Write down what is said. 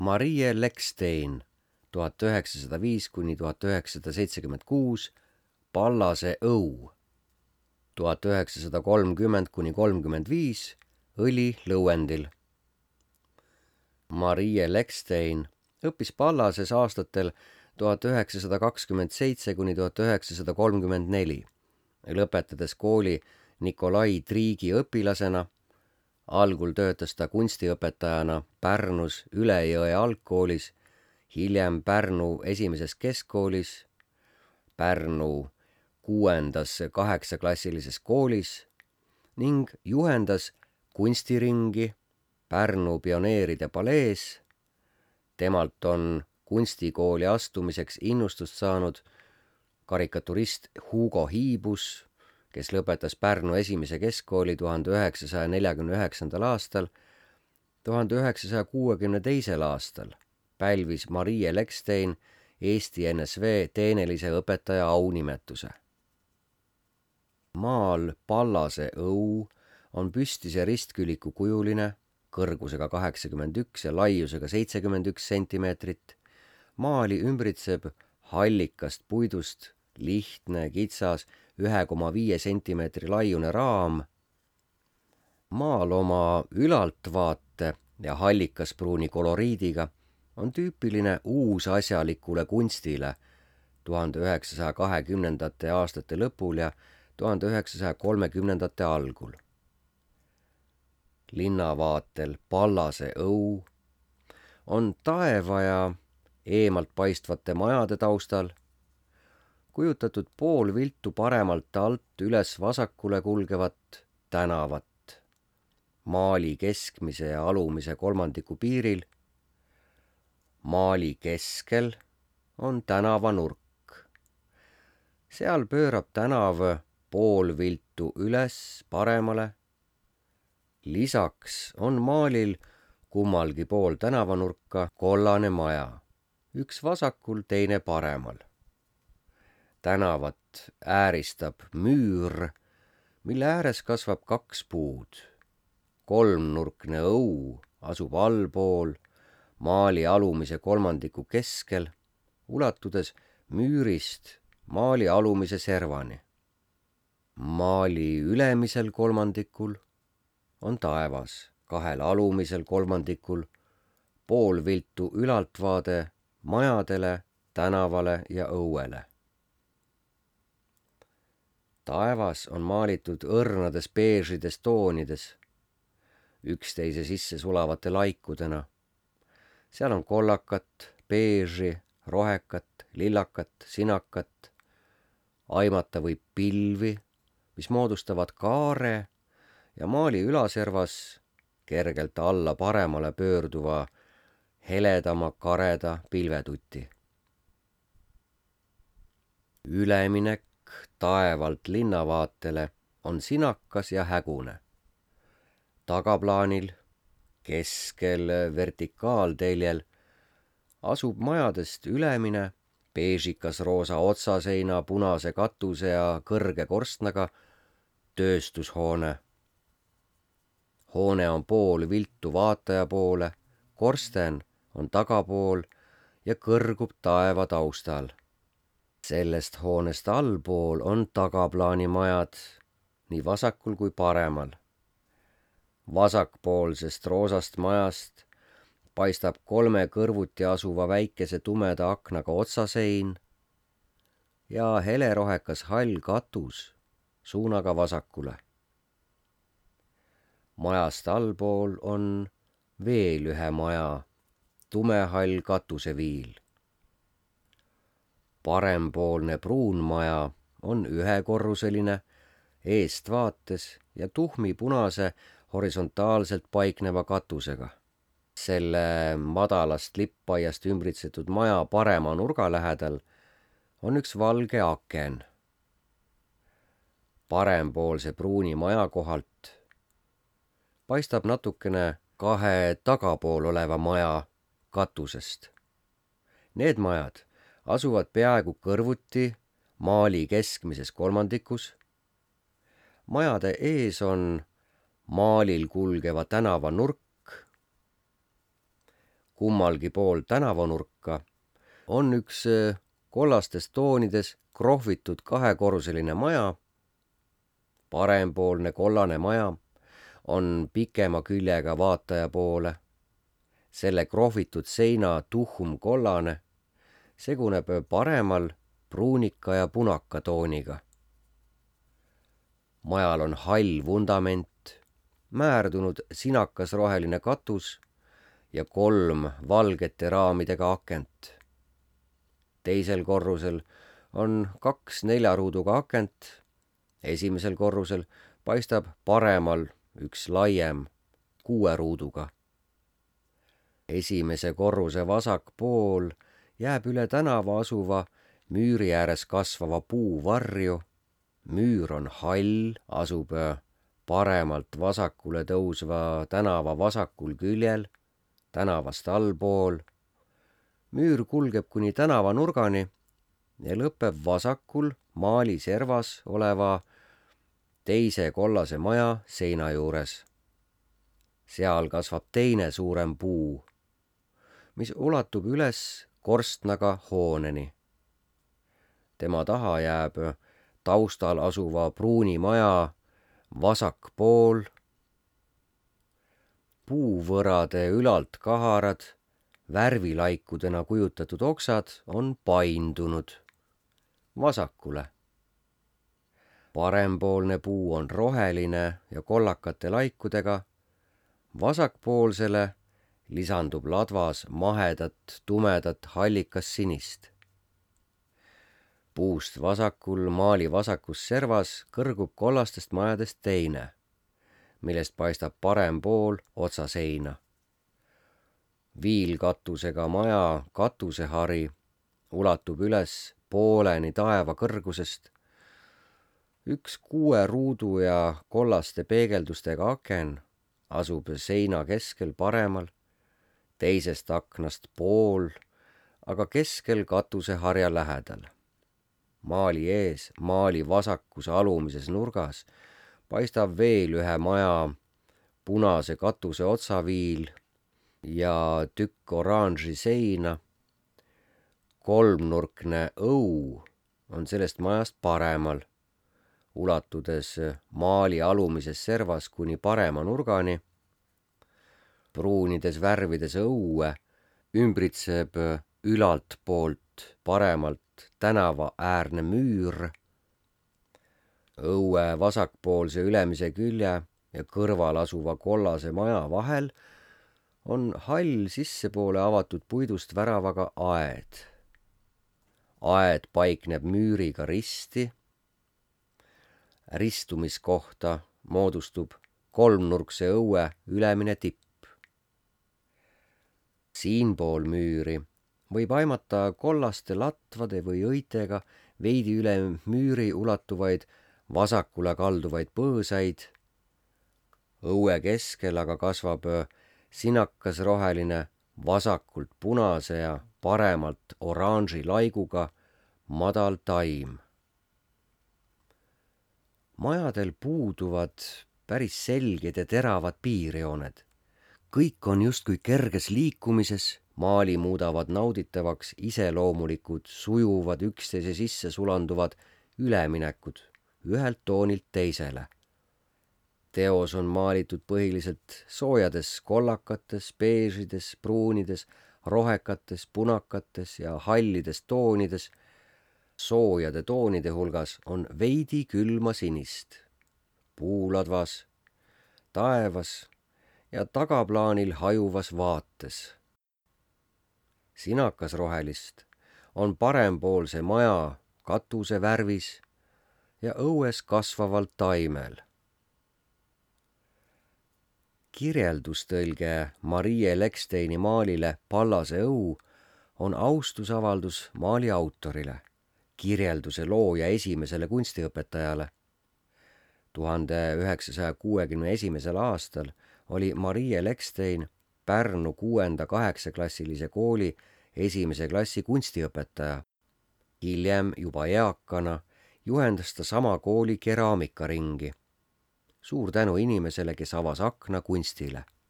Marie Leckstein 1905–1976, Pallase õu, 1930–35, õli Lõuendil. Marie Leckstein õppis Pallases aastatel 1927–1934, lõpetades kooli Nikolai Triigi õpilasena. Algul töötas ta kunstiõpetajana Pärnus Ülejõe algkoolis, hiljem Pärnu esimeses keskkoolis, Pärnu 6.–8-klassilises koolis ning juhendas kunstiringi Pärnu pioneeride palees. Temalt on kunstikooli astumiseks innustust saanud karikaturist Hugo Hiibus, kes lõpetas Pärnu esimese keskkooli 1949. aastal. 1962. aastal pälvis Marie Leckstein Eesti NSV teenelise õpetaja aunimetuse. Maal Pallase õu on püstise ristküliku kujuline, kõrgusega 81 ja laiusega 71 sentimeetrit. Maali ümbritseb hallikast puidust lihtne, kitsas 1,5 sentimeetri laiune raam. Maal oma ülaltvaate ja hallikaspruuni koloriidiga on tüüpiline uusasjalikule kunstile 1920. aastate lõpul ja 1930. algul. Linnavaatel Pallase õu on taeva ja eemalt paistvate majade taustal kujutatud poolviltu paremalt alt üles vasakule kulgevat tänavat maali keskmise ja alumise kolmandiku piiril. Maali keskel on tänavanurk. Seal pöörab tänav poolviltu üles paremale. Lisaks on maalil kummalgi pool tänavanurka kollane maja, üks vasakul, teine paremal. Tänavat ääristab müür, mille ääres kasvab 2 puud. Kolmnurkne õu asub allpool maali alumise kolmandiku keskel, ulatudes müürist maali alumise servani. Maali ülemisel kolmandikul on taevas, 2 alumisel kolmandikul poolviltu ülaltvaade majadele, tänavale ja õuele. Taevas on maalitud õrnades beežides toonides, üksteise sisse sulavate laikudena. Seal on kollakat, beeži, rohekat, lillakat, sinakat. Aimata võib pilvi, mis moodustavad kaare ja maali ülaservas kergelt alla paremale pöörduva heledama kareda pilvetuti. Üleminek taevalt linnavaatele on sinakas ja hägune. Tagaplaanil, keskel vertikaalteljel asub majadest ülemine, beežikas roosa otsaseina, punase katuse ja kõrge korstnaga tööstushoone. Hoone on pool viltu vaataja poole, korsten on tagapool ja kõrgub taeva taustal. Sellest hoonest allpool on tagaplaanimajad nii vasakul kui paremal. Vasakpoolsest roosast majast paistab 3 kõrvuti asuva väikese tumeda aknaga otsasein ja helerohekas hall katus suunaga vasakule. Majast allpool on veel ühe maja, tumehall katuseviil. Parempoolne pruun maja on ühekorruseline, eestvaates ja tuhmipunase horisontaalselt paikneva katusega. Selle madalast lippaiast ümbritsetud maja parema nurga lähedal on üks valge aken. Parempoolse pruuni maja kohalt paistab natukene 2 tagapool oleva maja katusest. Need majad asuvad peaaegu kõrvuti maali keskmises kolmandikus. Majade ees on maalil kulgeva tänava nurk. kummalgi pool tänavanurka on üks kollastes toonides krohvitud kahekorruseline maja. Parempoolne kollane maja on pikema küljega vaataja poole. Selle krohvitud seina tuhum kollane seguneb paremal pruunika ja punaka tooniga. Majal on hall vundament, määrdunud sinakas roheline katus ja 3 valgete raamidega akent. Teisel korrusel on 2 4-ruuduga akent. Esimesel korrusel paistab paremal üks laiem 6 ruuduga. Esimese korruse vasak pool jääb üle tänava asuva müüri ääres kasvava puu varju. Müür on hall, asub paremalt vasakule tõusva tänava vasakul küljel, tänavast allpool. Müür kulgeb kuni tänavanurgani ja lõpeb vasakul maali servas oleva teise kollase maja seina juures. Seal kasvab teine suurem puu, mis ulatub üles korstnaga hooneni. Tema taha jääb taustal asuva pruuni maja vasak pool. Puuvõrade ülalt kaharad, värvilaikudena kujutatud oksad on paindunud vasakule. Parempoolne puu on roheline ja kollakate laikudega. Vasakpoolsele lisandub ladvas mahedat, tumedat hallikas sinist. Puust vasakul maali vasakus servas kõrgub kollastest majadest teine, millest paistab parem pool otsa seina. Viilkatusega maja katusehari ulatub üles pooleni taeva kõrgusest. Üks 6 ruudu ja kollaste peegeldustega aken asub seina keskel paremal, teisest aknast pool, aga keskel katuseharja lähedal. Maali ees, maali vasakus alumises nurgas paistab veel ühe maja punase katuse otsaviil ja tükk oranži seina. 3-nurkne õu on sellest majast paremal, ulatudes maali alumises servas kuni parema nurgani. Pruunides värvides õue ümbritseb ülalt poolt paremalt tänava äärne müür. Õue vasakpoolse ülemise külje ja kõrval asuva kollase maja vahel on hall sissepoole avatud puidust väravaga aed. Aed paikneb müüriga risti. Ristumiskohta moodustub 3-nurkse õue ülemine tipp. Siinpool müüri võib aimata kollaste latvade või õitega veidi üle müüri ulatuvaid vasakule kalduvaid põõsaid. Õue keskel aga kasvab sinakas roheline vasakult punase ja paremalt oranži laiguga madal taim. Majadel puuduvad päris selged ja teravad piirjooned. Kõik on justkui kerges liikumises, maali muudavad nauditavaks iseloomulikud, sujuvad, üksteise sisse sulanduvad üleminekud ühelt toonilt teisele. Teos on maalitud põhiliselt soojades kollakates, beežides, pruunides, rohekates, punakates ja hallides toonides. Soojade toonide hulgas on veidi külma sinist, puuladvas, taevas ja tagaplaanil hajuvas vaates. Sinakas rohelist on parempoolse maja katuse värvis ja õues kasvaval taimel. Kirjeldustõlge Marie Leksteini maalile Pallase õu on austusavaldus maali autorile, kirjelduse looja esimesele kunstiõpetajale. 1961. aastal oli Marie Lekstein Pärnu 6.–8-klassilise kooli 1. klassi kunstiõpetaja. Hiljem juba eakana juhendas ta sama kooli keraamikaringi. Suur tänu inimesele, kes avas akna kunstile.